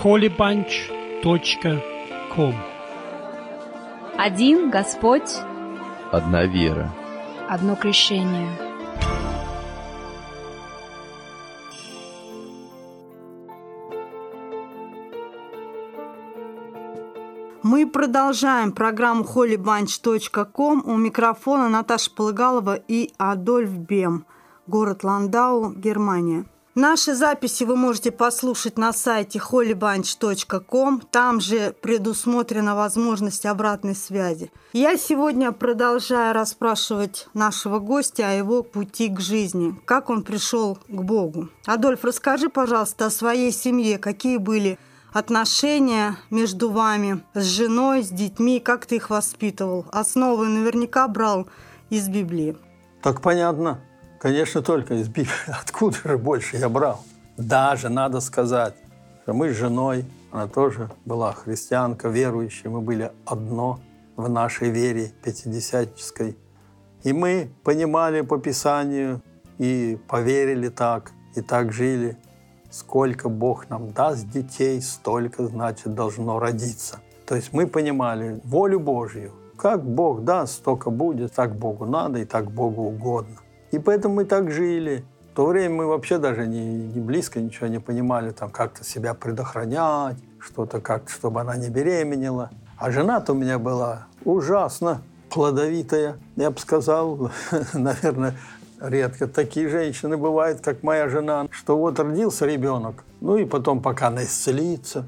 holybunch.com. Один Господь, одна вера, одно крещение. Мы продолжаем программу holybunch.com. У микрофона Наташа Полыгалова и Адольф Бем, город Ландау, Германия. Наши записи вы можете послушать на сайте holybunch.com. Там же предусмотрена возможность обратной связи. Я сегодня продолжаю расспрашивать нашего гостя о его пути к жизни, как он пришел к Богу. Адольф, расскажи, пожалуйста, о своей семье. Какие были отношения между вами с женой, с детьми, как ты их воспитывал? Основы наверняка брал из Библии. Так понятно. Конечно, только из Библии. Откуда же больше я брал? Даже надо сказать, что мы с женой, она тоже была христианка, верующая, мы были одно в нашей вере пятидесятнической. И мы понимали по Писанию и поверили так, и так жили. Сколько Бог нам даст детей, столько, значит, должно родиться. То есть мы понимали волю Божью. Как Бог даст, столько будет, так Богу надо и так Богу угодно. И поэтому мы так жили. В то время мы вообще даже не близко ничего не понимали, там как-то себя предохранять, что-то как-то, чтобы она не беременела. А жена-то у меня была ужасно плодовитая, я бы сказал, наверное, редко такие женщины бывают, как моя жена, что вот родился ребенок, ну и потом, пока она исцелится,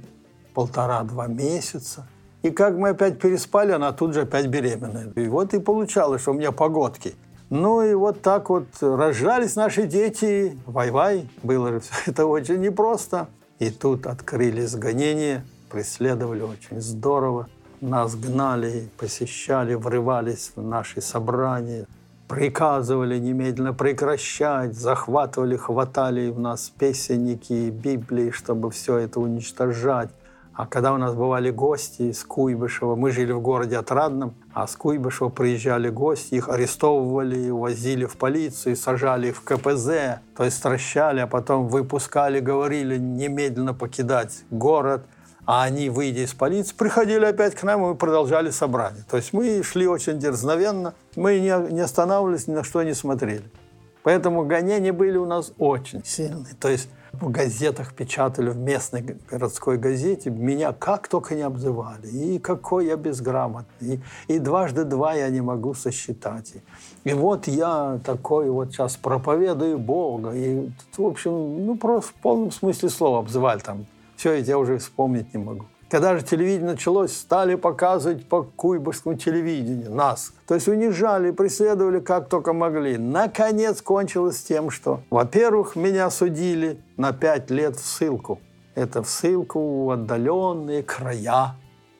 1,5-2 месяца. И как мы опять переспали, она тут же опять беременная. И вот и получалось, что у меня погодки. Ну и вот так вот рождались наши дети, вай-вай, было же все это очень непросто. И тут открылись гонения, преследовали очень здорово. Нас гнали, посещали, врывались в наши собрания, приказывали немедленно прекращать, захватывали, хватали в нас песенники, Библии, чтобы все это уничтожать. А когда у нас бывали гости из Куйбышева, мы жили в городе Отрадном, а с Куйбышева приезжали гости, их арестовывали, увозили в полицию, сажали в КПЗ, то есть стращали, а потом выпускали, говорили немедленно покидать город. А они, выйдя из полиции, приходили опять к нам, и мы продолжали собрание. То есть мы шли очень дерзновенно, мы не останавливались, ни на что не смотрели. Поэтому гонения были у нас очень сильные. То есть в газетах печатали, в местной городской газете, меня как только не обзывали. И какой я безграмотный. И 2 × 2 я не могу сосчитать. И вот я такой вот сейчас проповедую Бога. И, в общем, просто в полном смысле слова обзывали там. Все это я уже вспомнить не могу. Когда же телевидение началось, стали показывать по куйбышевскому телевидению нас. То есть унижали, преследовали как только могли. Наконец кончилось тем, что, во-первых, меня судили на 5 лет в ссылку. Это в ссылку в отдаленные края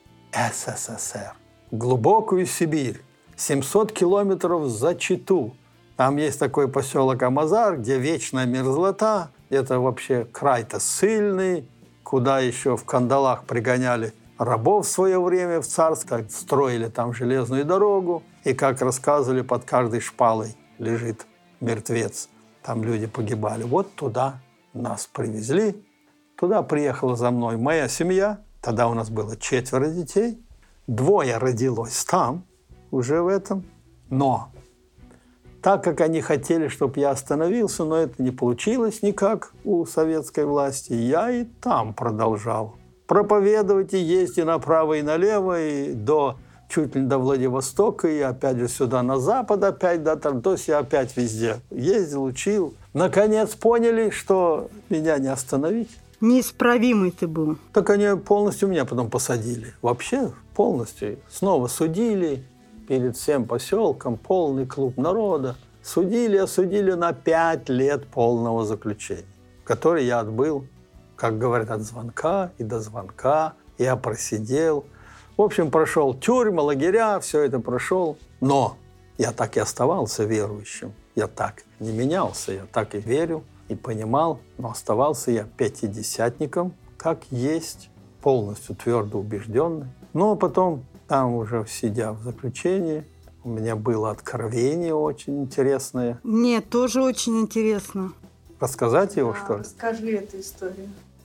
СССР. Глубокую Сибирь. 700 километров за Читу. Там есть такой поселок Амазар, где вечная мерзлота. Это вообще край-то ссыльный, куда еще в кандалах пригоняли рабов в свое время в царство, строили там железную дорогу, и, как рассказывали, под каждой шпалой лежит мертвец. Там люди погибали. Вот туда нас привезли. Туда приехала за мной моя семья. Тогда у нас было 4 детей. 2 родилось там, уже в этом. Но так как они хотели, чтобы я остановился, но это не получилось никак у советской власти, я и там продолжал проповедовать и ездить направо и налево, и чуть ли не до Владивостока, и опять же сюда на запад, опять до Тартуси, опять везде ездил, учил. Наконец поняли, что меня не остановить. Неисправимый ты был. Так они полностью меня потом посадили. Вообще полностью. Снова судили. Перед всем поселком, полный клуб народа. Осудили на 5 лет полного заключения, который я отбыл, как говорят, от звонка и до звонка. Я просидел. В общем, прошел тюрьмы, лагеря, все это прошел. Но я так и оставался верующим. Я так не менялся, я так и верил, и понимал. Но оставался я пятидесятником, как есть, полностью твердо убежденный. Но потом, там уже сидя в заключении, у меня было откровение очень интересное. Мне тоже очень интересно. Рассказать его, что ли? Расскажи эту историю.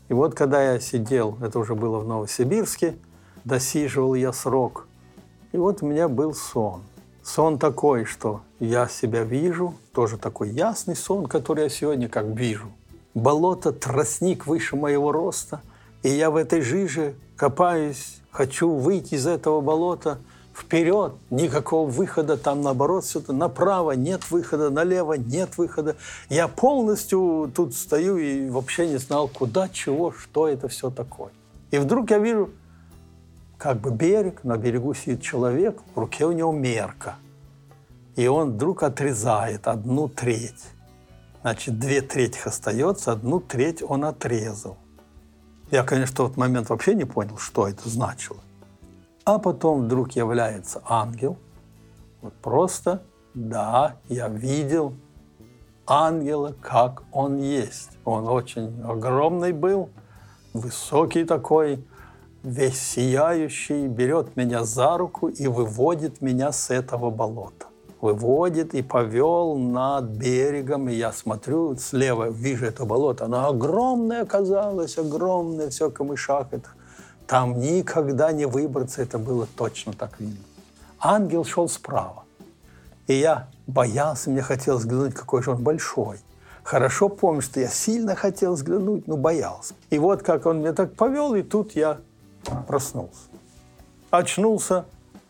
И вот когда я сидел, это уже было в Новосибирске, досиживал я срок, и вот у меня был сон. Сон такой, что я себя вижу, тоже такой ясный сон, который я сегодня как вижу. Болото, тростник выше моего роста, и я в этой жиже копаюсь, хочу выйти из этого болота вперед, никакого выхода, там наоборот все-то направо нет выхода, налево нет выхода. Я полностью тут стою и вообще не знал, куда, чего, что это все такое. И вдруг я вижу, как бы берег, на берегу сидит человек, в руке у него мерка. И он вдруг отрезает 1/3. Значит, 2/3 остается, 1/3 он отрезал. Я, конечно, в тот момент вообще не понял, что это значило. А потом вдруг является ангел. Вот просто, да, я видел ангела, как он есть. Он очень огромный был, высокий такой, весь сияющий, берет меня за руку и выводит меня с этого болота. Выводит и повел над берегом, и я смотрю, слева вижу это болото, оно огромное оказалось, огромное, все в камышах. Там никогда не выбраться, это было точно так видно. Ангел шел справа, и я боялся, мне хотелось взглянуть, какой же он большой. Хорошо помню, что я сильно хотел взглянуть, но боялся. И вот как он меня так повел, и тут я проснулся. Очнулся,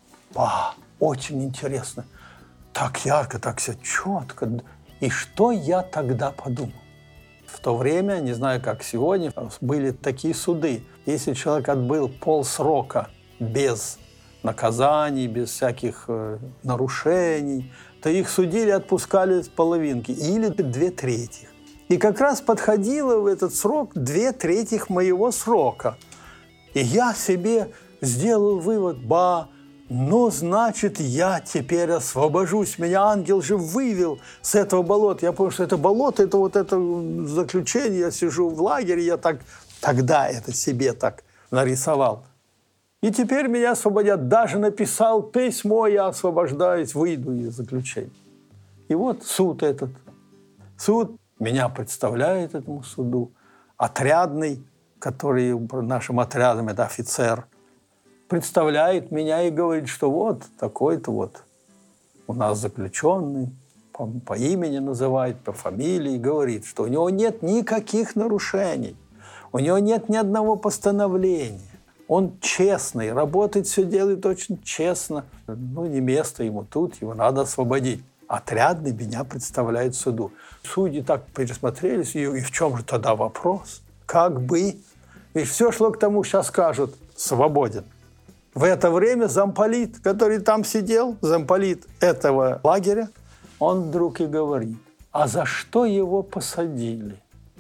очень интересно. Так ярко, так все четко. И что я тогда подумал? В то время, не знаю, как сегодня, были такие суды. Если человек отбыл полсрока без наказаний, без всяких нарушений, то их судили, отпускали с половинки или 2/3. И как раз подходило в этот срок 2/3 моего срока. И я себе сделал вывод, ну, значит, я теперь освобожусь. Меня ангел же вывел с этого болота. Я понял, что это болото, это вот это заключение. Я сижу в лагере, я тогда это себе так нарисовал. И теперь меня освободят. Даже написал письмо, я освобождаюсь, выйду из заключения. И вот суд этот. Суд меня представляет этому суду. Отрядный, который нашим отрядом, это офицер, представляет меня и говорит, что вот такой-то вот у нас заключенный, по имени называет, по фамилии, говорит, что у него нет никаких нарушений, у него нет ни одного постановления. Он честный, работает, все делает очень честно. Ну, не место ему тут, его надо освободить. Отрядный меня представляет суду. Судьи так пересмотрелись, и в чем же тогда вопрос? Как бы? Ведь все шло к тому, сейчас скажут, свободен. В это время замполит, который там сидел, замполит этого лагеря, он вдруг и говорит, а за что его посадили?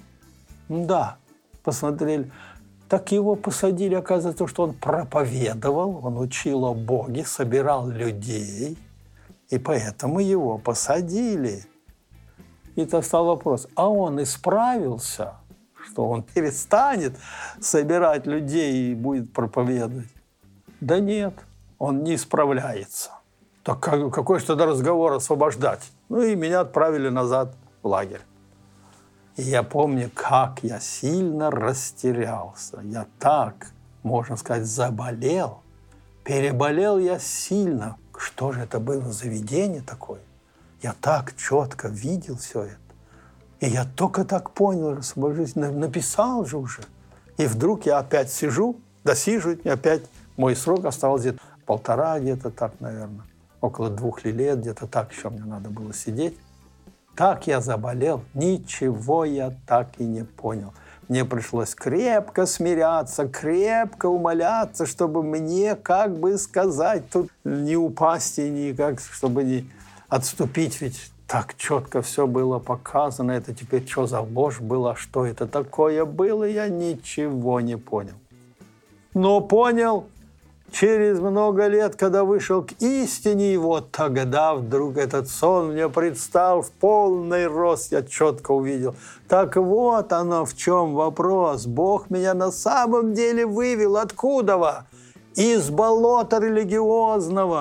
Да, посмотрели. Так его посадили, оказывается, что он проповедовал, он учил о Боге, собирал людей, и поэтому его посадили. И то стал вопрос, а он исправился, что он перестанет собирать людей и будет проповедовать? Да нет, он не исправляется. Так какой же тогда разговор освобождать? Ну и меня отправили назад в лагерь. И я помню, как я сильно растерялся. Я так, можно сказать, заболел. Переболел я сильно. Что же это было за видение такое? Я так четко видел все это. И я только так понял, освобожусь, написал же уже. И вдруг я опять сижу, досиживаю, и опять мой срок остался где-то 1,5, где-то так, наверное. Около 2 лет, где-то так еще мне надо было сидеть. Так я заболел, ничего я так и не понял. Мне пришлось крепко смиряться, крепко умоляться, чтобы мне, как бы сказать, тут не упасть и никак, чтобы не отступить, ведь так четко все было показано. Это теперь что за ложь была, что это такое было, я ничего не понял. Но понял через много лет, когда вышел к истине, и вот тогда вдруг этот сон мне предстал в полный рост, я четко увидел. Так вот оно в чем вопрос. Бог меня на самом деле вывел. Откуда? Из болота религиозного.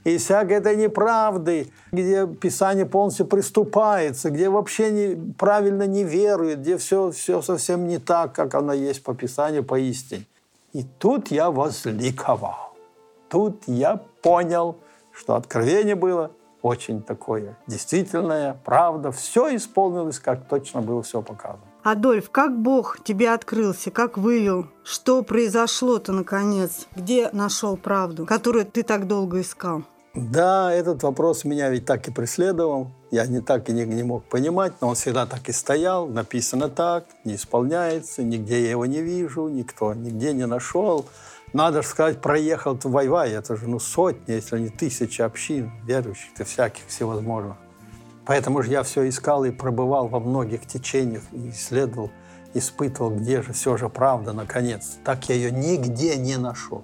и всякой этой неправды, где Писание полностью приступается, где вообще правильно не верует, где все совсем не так, как оно есть по Писанию, по истине. И тут я возликовал. Тут я понял, что откровение было очень такое действительное, правда. Все исполнилось, как точно было все показано. Адольф, как Бог тебе открылся, как вывел? Что произошло-то, наконец? Где нашел правду, которую ты так долго искал? Да, этот вопрос меня ведь так и преследовал. Я так и не мог понимать, но он всегда так и стоял. Написано так, не исполняется, нигде я его не вижу, никто нигде не нашел. Надо же сказать, проехал воевай, это же сотни, если не тысячи общин верующих и всяких всевозможных. Поэтому же я все искал и пробывал во многих течениях, и исследовал, испытывал, где же все же правда, наконец. Так я ее нигде не нашел.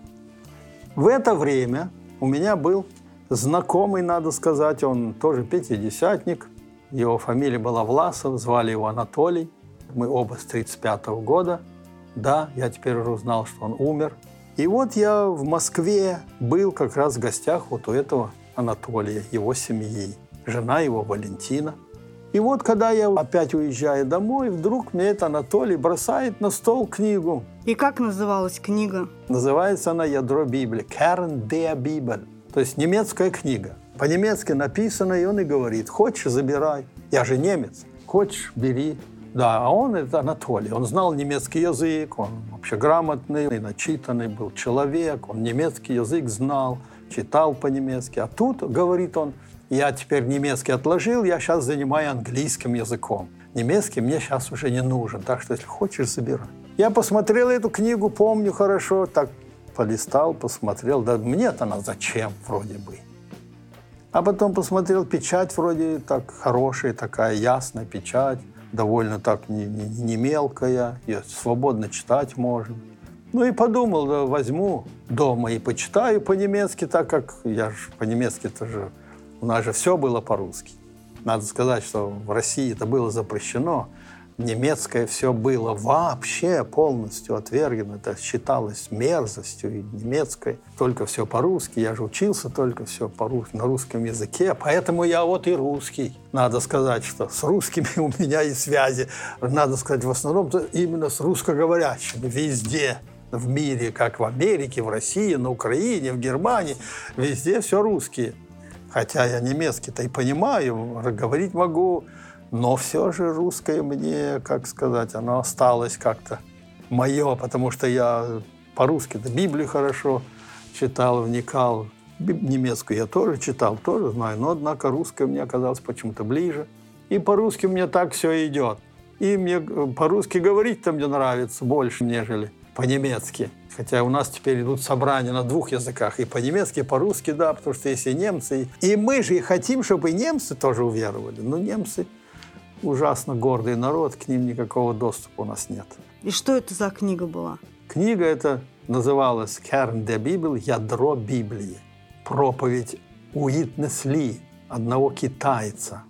В это время у меня был знакомый, надо сказать, он тоже пятидесятник. Его фамилия была Власов, звали его Анатолий. Мы оба с 1935 года. Да, я теперь уже узнал, что он умер. И вот я в Москве был как раз в гостях вот у этого Анатолия, его семьи. Жена его Валентина. И вот, когда я опять уезжаю домой, вдруг мне этот Анатолий бросает на стол книгу. И как называлась книга? Называется она «Ядро Библии». «Kern der Bibel». То есть немецкая книга. По-немецки написано, и он и говорит: хочешь, забирай. Я же немец. Хочешь, бери. Да, а он, это Анатолий, он знал немецкий язык, он вообще грамотный и начитанный был человек, он немецкий язык знал, читал по-немецки. А тут, говорит он, я теперь немецкий отложил, я сейчас занимаюсь английским языком. Немецкий мне сейчас уже не нужен, так что если хочешь, забирай. Я посмотрел эту книгу, помню хорошо, так полистал, посмотрел, да мне-то она зачем вроде бы. А потом посмотрел, печать вроде так хорошая, такая ясная печать, довольно так не мелкая, ее свободно читать можно. Ну и подумал, да, возьму дома и почитаю по-немецки, так как я же по-немецки-то же, у нас же все было по-русски. Надо сказать, что в России это было запрещено. Немецкое все было вообще полностью отвергнуто. Это считалось мерзостью. И немецкое только все по-русски. Я же учился только все по-русски, на русском языке. Поэтому я вот и русский. Надо сказать, что с русскими у меня и связи. Надо сказать, в основном именно с русскоговорящими. Везде в мире, как в Америке, в России, на Украине, в Германии. Везде все русские. Хотя я немецкий-то и понимаю, говорить могу. Но все же русское мне, как сказать, оно осталось как-то мое, потому что я по-русски-то Библию хорошо читал, вникал. Немецкую я тоже читал, тоже знаю, но, однако, русское мне оказалось почему-то ближе. И по-русски мне так все идет. И мне по-русски говорить-то мне нравится больше, нежели по-немецки. Хотя у нас теперь идут собрания на двух языках, и по-немецки, и по-русски, да, потому что есть и немцы. И мы же и хотим, чтобы и немцы тоже уверовали. Но немцы ужасно гордый народ, к ним никакого доступа у нас нет. И что это за книга была? Книга эта называлась «Kern der Bibel», «Ядро Библии». Проповедь Уитнес Ли, одного китайца.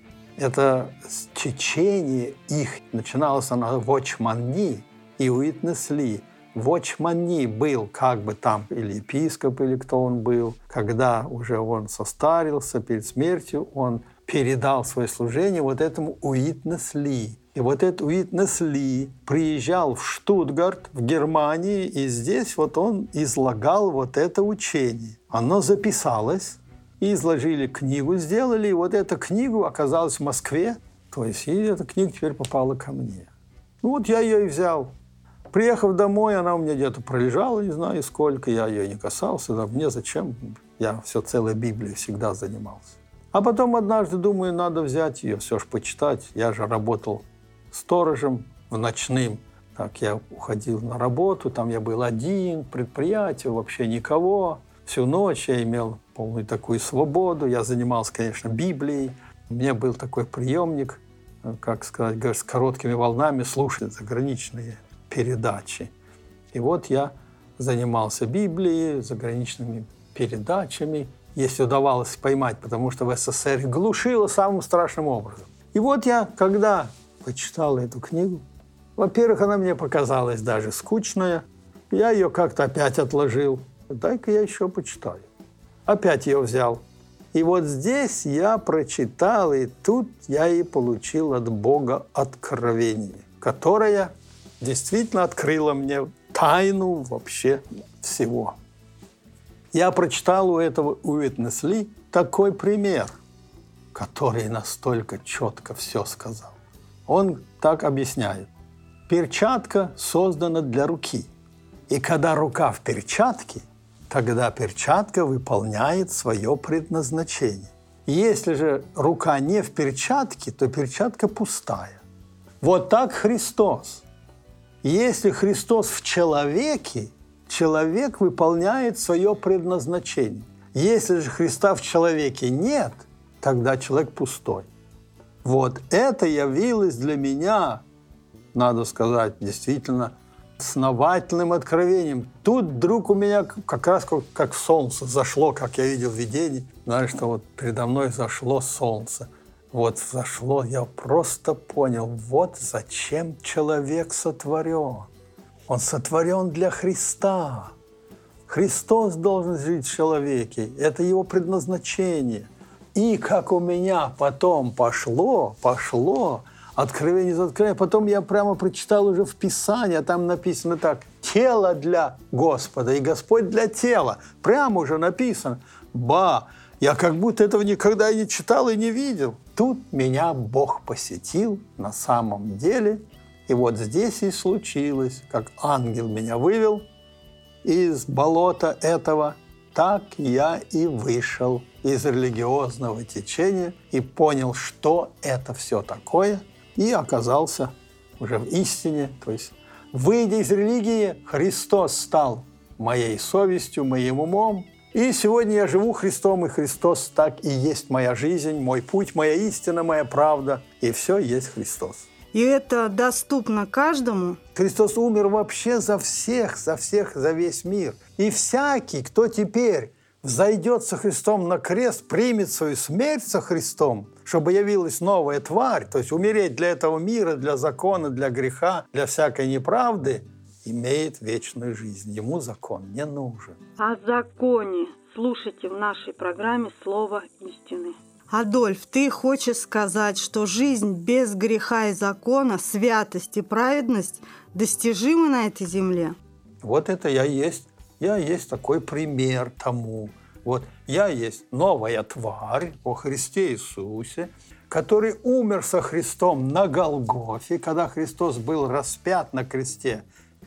Это течение их, начиналось оно в Очманни, и Уитнес Ли. В Очманни был как бы там или епископ, или кто он был. Когда уже он состарился перед смертью, он передал свое служение вот этому Уитнес Ли. И вот этот Уитнес Ли приезжал в Штутгарт, в Германии, и здесь вот он излагал вот это учение. Оно записалось, и изложили книгу, сделали, и вот эта книга оказалась в Москве. То есть и эта книга теперь попала ко мне. Ну вот я ее и взял. Приехав домой, она у меня где-то пролежала, не знаю сколько, я ее не касался. Да мне зачем? Я все целой Библией всегда занимался. А потом однажды, думаю, надо взять ее, все же почитать. Я же работал сторожем в ночным. Так, я уходил на работу, там я был один, предприятие, вообще никого. Всю ночь я имел полную такую свободу. Я занимался, конечно, Библией. У меня был такой приемник, как сказать, с короткими волнами слушать заграничные передачи. И вот я занимался Библией, заграничными передачами, если удавалось поймать, потому что в СССР их глушило самым страшным образом. И вот я, когда почитал эту книгу, во-первых, она мне показалась даже скучная, я ее как-то опять отложил. Дай-ка я еще почитаю. Опять ее взял. И вот здесь я прочитал, и тут я и получил от Бога откровение, которое действительно открыло мне тайну вообще всего. Я прочитал у этого Уитнес Ли такой пример, который настолько четко все сказал. Он так объясняет. Перчатка создана для руки. И когда рука в перчатке, тогда перчатка выполняет свое предназначение. Если же рука не в перчатке, то перчатка пустая. Вот так Христос. Если Христос в человеке, человек выполняет свое предназначение. Если же Христа в человеке нет, тогда человек пустой. Вот это явилось для меня, надо сказать, действительно основательным откровением. Тут вдруг у меня как раз как солнце зашло, как я видел в видении. Знаешь, что вот передо мной зашло солнце. Вот зашло, я просто понял, вот зачем человек сотворен. Он сотворен для Христа. Христос должен жить в человеке. Это его предназначение. И как у меня потом пошло, откровение за откровение. Потом я прямо прочитал уже в Писании, а там написано так: тело для Господа и Господь для тела. Прямо уже написано. Я как будто этого никогда и не читал и не видел. Тут меня Бог посетил на самом деле. И вот здесь и случилось, как ангел меня вывел из болота этого, так я и вышел из религиозного течения и понял, что это все такое, и оказался уже в истине. То есть, выйдя из религии, Христос стал моей совестью, моим умом. И сегодня я живу Христом, и Христос так и есть моя жизнь, мой путь, моя истина, моя правда. И все есть Христос. И это доступно каждому? Христос умер вообще за всех, за весь мир. И всякий, кто теперь взойдет со Христом на крест, примет свою смерть со Христом, чтобы явилась новая тварь, то есть умереть для этого мира, для закона, для греха, для всякой неправды, имеет вечную жизнь. Ему закон не нужен. О законе слушайте в нашей программе «Слово истины». Адольф, ты хочешь сказать, что жизнь без греха и закона, святость и праведность достижимы на этой земле? Вот это я есть. Я есть такой пример тому. Вот я есть новая тварь во Христе Иисусе, который умер со Христом на Голгофе, когда Христос был распят на кресте.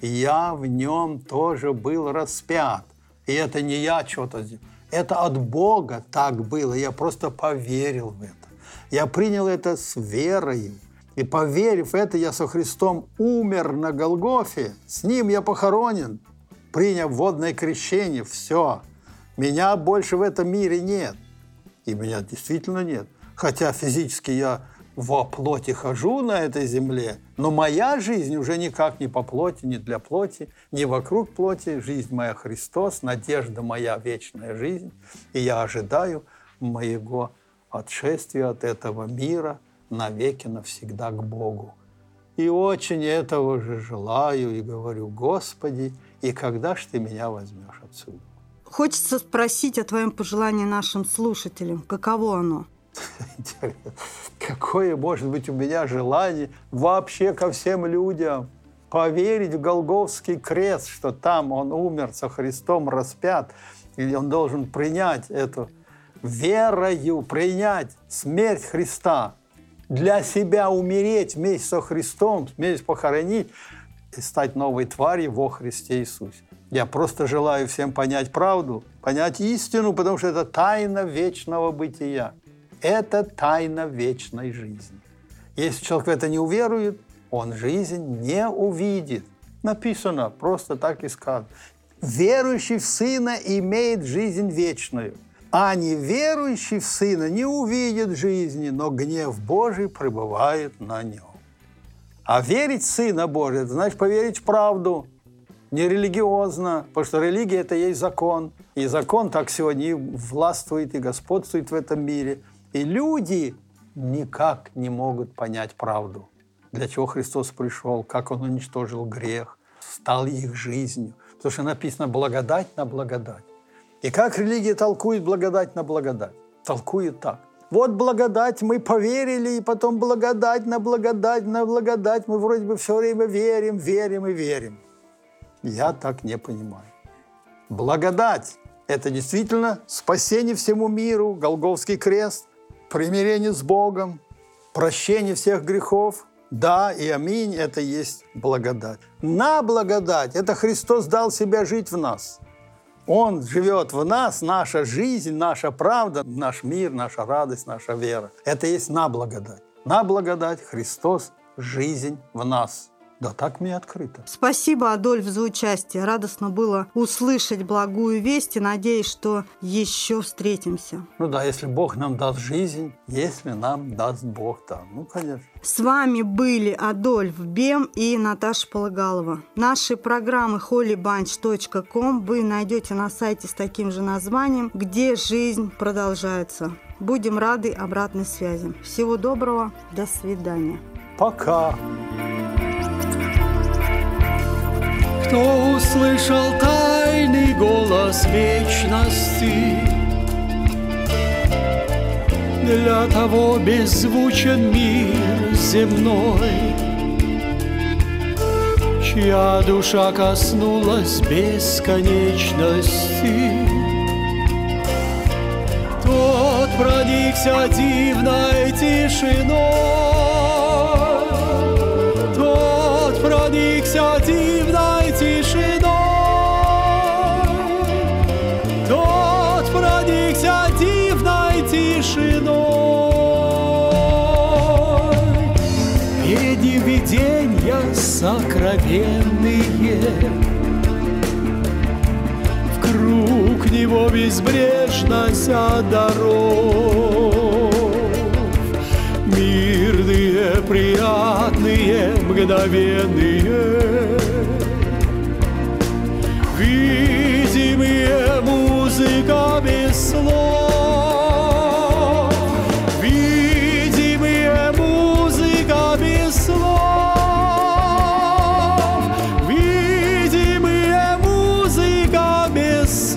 Я в нем тоже был распят. И это не я что-то сделал. Это от Бога так было. Я просто поверил в это. Я принял это с верой. И поверив в это, я со Христом умер на Голгофе. С Ним я похоронен. Приняв водное крещение, все. Меня больше в этом мире нет. И меня действительно нет. Хотя физически я во плоти хожу на этой земле, но моя жизнь уже никак не по плоти, не для плоти, не вокруг плоти. Жизнь моя Христос, надежда моя вечная жизнь. И я ожидаю моего отшествия от этого мира навеки навсегда к Богу. И очень этого же желаю и говорю: Господи, и когда ж Ты меня возьмешь отсюда? Хочется спросить о твоем пожелании нашим слушателям. Каково оно? Интересно. Какое может быть у меня желание вообще ко всем людям поверить в Голгофский крест, что там он умер со Христом распят, и он должен принять эту верою, принять смерть Христа, для себя умереть вместе со Христом, вместе похоронить и стать новой тварью во Христе Иисусе. Я просто желаю всем понять правду, понять истину, потому что это тайна вечного бытия. Это тайна вечной жизни. Если человек в это не уверует, он жизнь не увидит. Написано, просто так и сказано. Верующий в Сына имеет жизнь вечную, а неверующий в Сына не увидит жизни, но гнев Божий пребывает на нем. А верить в Сына Божия, это значит поверить в правду, не религиозно, потому что религия – это есть закон. И закон так сегодня и властвует, и господствует в этом мире. И люди никак не могут понять правду. Для чего Христос пришел, как Он уничтожил грех, стал их жизнью. Потому что написано благодать на благодать. И как религия толкует благодать на благодать? Толкует так. Вот благодать, мы поверили, и потом благодать на благодать на благодать. Мы вроде бы все время верим, верим и верим. Я так не понимаю. Благодать – это действительно спасение всему миру, Голгофский крест, примирение с Богом, прощение всех грехов. Да и аминь – это есть благодать. На благодать – это Христос дал себя жить в нас. Он живет в нас, наша жизнь, наша правда, наш мир, наша радость, наша вера. Это есть на благодать. На благодать Христос – жизнь в нас. Да так мне открыто. Спасибо, Адольф, за участие. Радостно было услышать благую весть и надеюсь, что еще встретимся. Ну да, если Бог нам даст жизнь, если нам даст Бог, да, ну конечно. С вами были Адольф Бем и Наташа Полыгалова. Наши программы holybunch.com вы найдете на сайте с таким же названием, где жизнь продолжается. Будем рады обратной связи. Всего доброго, до свидания. Пока. Кто услышал тайный голос вечности, для того беззвучен мир земной, чья душа коснулась бесконечности, тот проникся дивной тишиной, тот проникся дивной тишиной, тот проникся дивной тишиной. Види виденья сокровенные, вкруг него безбрежность даров, мирные, приятные, мгновенные, видимые, музыка без слов, видимые, музыка без слов, видимые, музыка без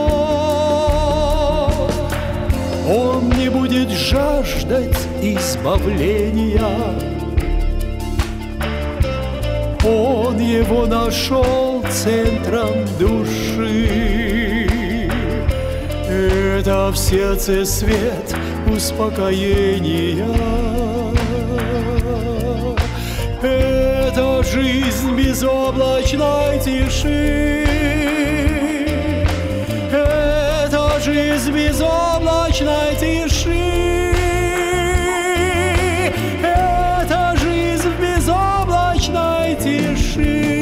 слов. Он не будет жаждать избавления, он его нашел центром души. Это в сердце свет успокоения, это жизнь безоблачной тиши, это жизнь безоблачной тиши, это жизнь в безоблачной тиши.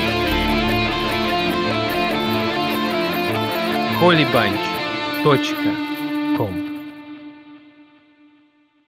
holybunch.com